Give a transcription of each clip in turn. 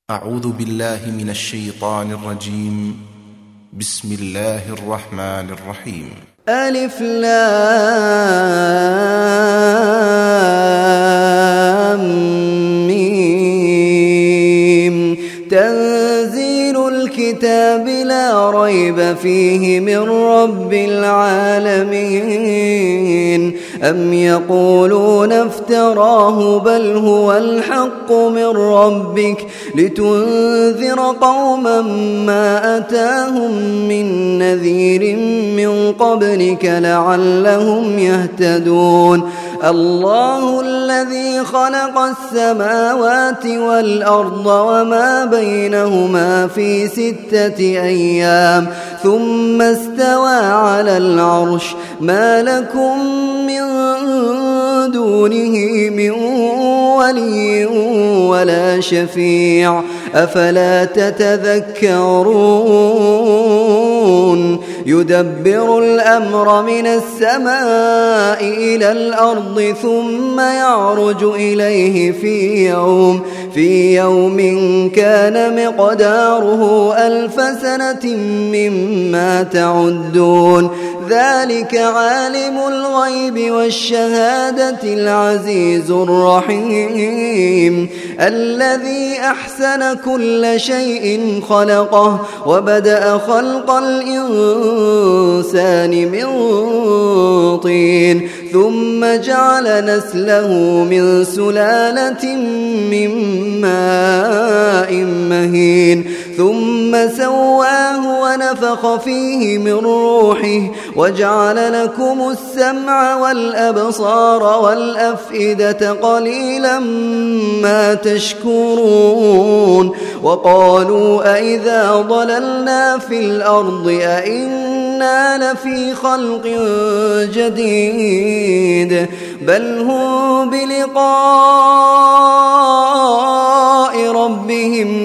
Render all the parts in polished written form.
أعوذ بالله من الشيطان الرجيم. بسم الله الرحمن الرحيم. ألف لام ميم. تنزيل الكتاب لا ريب فيه من رب العالمين. أم يقولون افتراه بل هو الحق من ربك لتنذر قوما ما أتاهم من نذير من قبلك لعلهم يهتدون. الله الذي خلق السماوات والأرض وما بينهما في 6 أيام ثم استوى على العرش. ما لكم من دونه من ولي ولا شفيع أفلا تتذكرون. يدبر الأمر من السماء إلى الأرض ثم يعرج إليه في يوم كان مقداره 1000 سنة مما تعدون. ذلك عالم الغيب والشهادة العزيز الرحيم الذي أحسن كل شيء خلقه وبدأ خلق الإنسان من طين ثم جعل نسله من سلالة من ماء مهين ثم سواه ونفخ فيه من روحه وجعل لكم السمع والأبصار والأفئدة قليلا ما تشكرون. وقالوا أئذا ضللنا في الأرض أئنا لفي خلق جديد بل هم بلقاء ربهم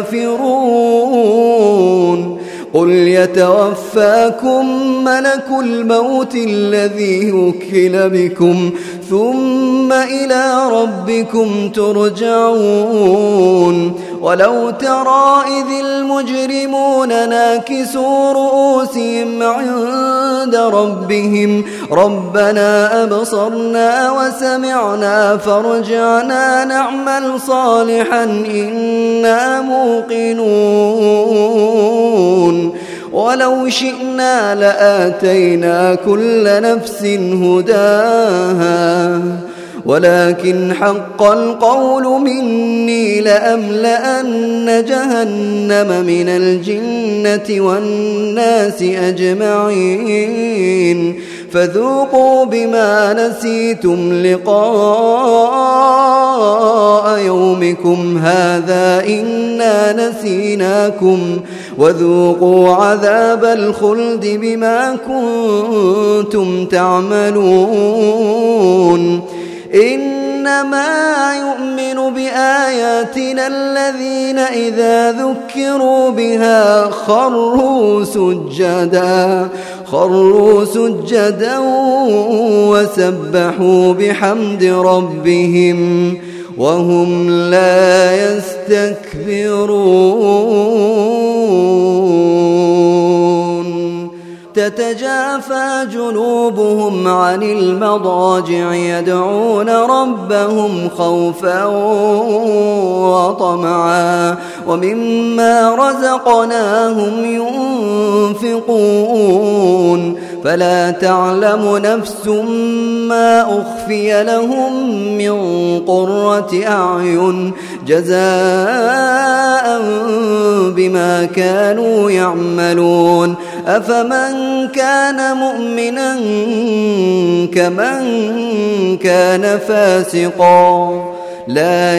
كافرون. قل يتوفاكم ملك الموت الذي وكل بكم ثم إلى ربكم ترجعون. ولو ترى إذ المجرمون ناكسوا رؤوسهم عند ربهم ربنا أبصرنا وسمعنا فارجعنا نعمل صالحا إنا موقنون. ولو شئنا لآتينا كل نفس هداها ولكن حق القول مني لأملأن جهنم من الجنة والناس أجمعين. فذوقوا بما نسيتم لقاء يومكم هذا إنا نسيناكم وذوقوا عذاب الخلد بما كنتم تعملون. إنما يؤمن بآياتنا الذين إذا ذكروا بها خروا سجدا وسبحوا بحمد ربهم وهم لا يستكبرون. تتجافى جنوبهم عن المضاجع يدعون ربهم خوفا وطمعا ومما رزقناهم ينفقون. فلا تعلم نفس ما أخفي لهم من قرة أعين جزاء بما كانوا يعملون. أفمن كان مؤمنا كمن كان فاسقا لا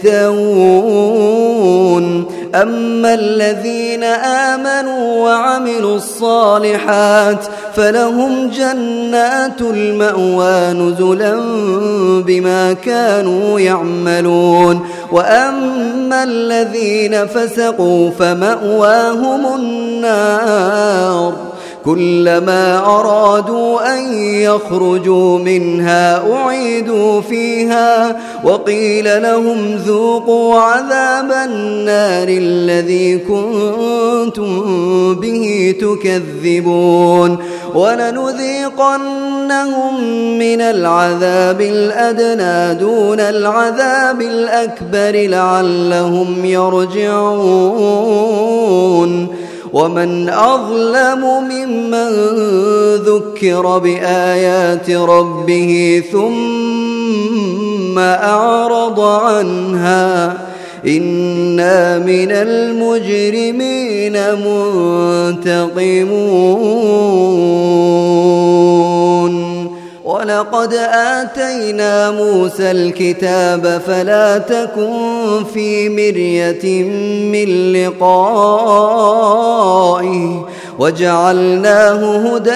يستوون. أما الذين آمنوا وعملوا الصالحات فلهم جنات المأوى نزلا بما كانوا يعملون. وأما الذين فسقوا فمأواهم النار كلما أرادوا أن يخرجوا منها أعيدوا فيها وقيل لهم ذوقوا عذاب النار الذي كنتم به تكذبون ولنذيقنهم من العذاب الأدنى دون العذاب الأكبر لعلهم يرجعون ومن أظلم ممن ذكر بآيات ربه ثم أعرض عنها إنا من المجرمين منتقمون ولقد آتينا موسى الكتاب فلا تكن في مرية من لقائه وجعلناه هدى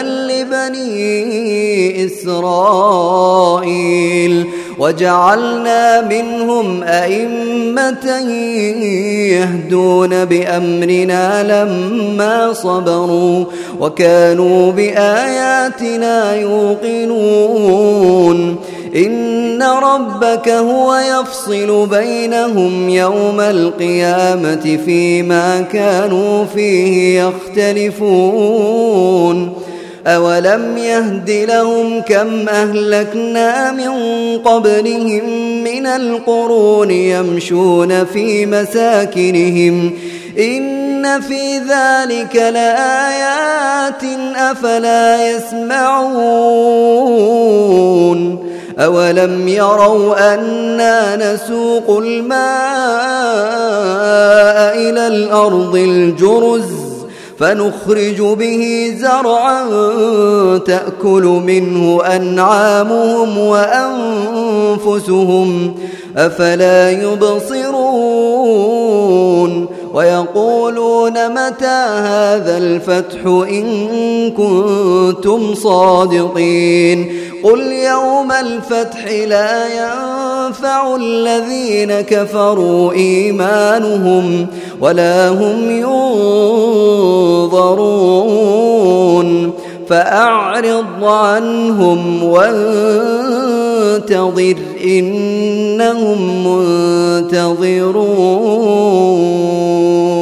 لبني إسرائيل وجعلنا منهم أئمة يهدون بأمرنا لما صبروا وكانوا بآياتنا يوقنون إن ربك هو يفصل بينهم يوم القيامة فيما كانوا فيه يختلفون أولم يهد لهم كم أهلكنا من قبلهم من القرون يمشون في مساكنهم إن في ذلك لآيات أفلا يسمعون أولم يروا أنا نسوق الماء إلى الأرض الجرز فنخرج به زرعا تأكل منه أنعامهم وأنفسهم أفلا يبصرون ويقولون متى هذا الفتح إن كنتم صادقين قل يوم الفتح لا ينفع الذين كفروا إيمانهم ولا هم ينظرون فأعرض عنهم وانتظر إنهم منتظرون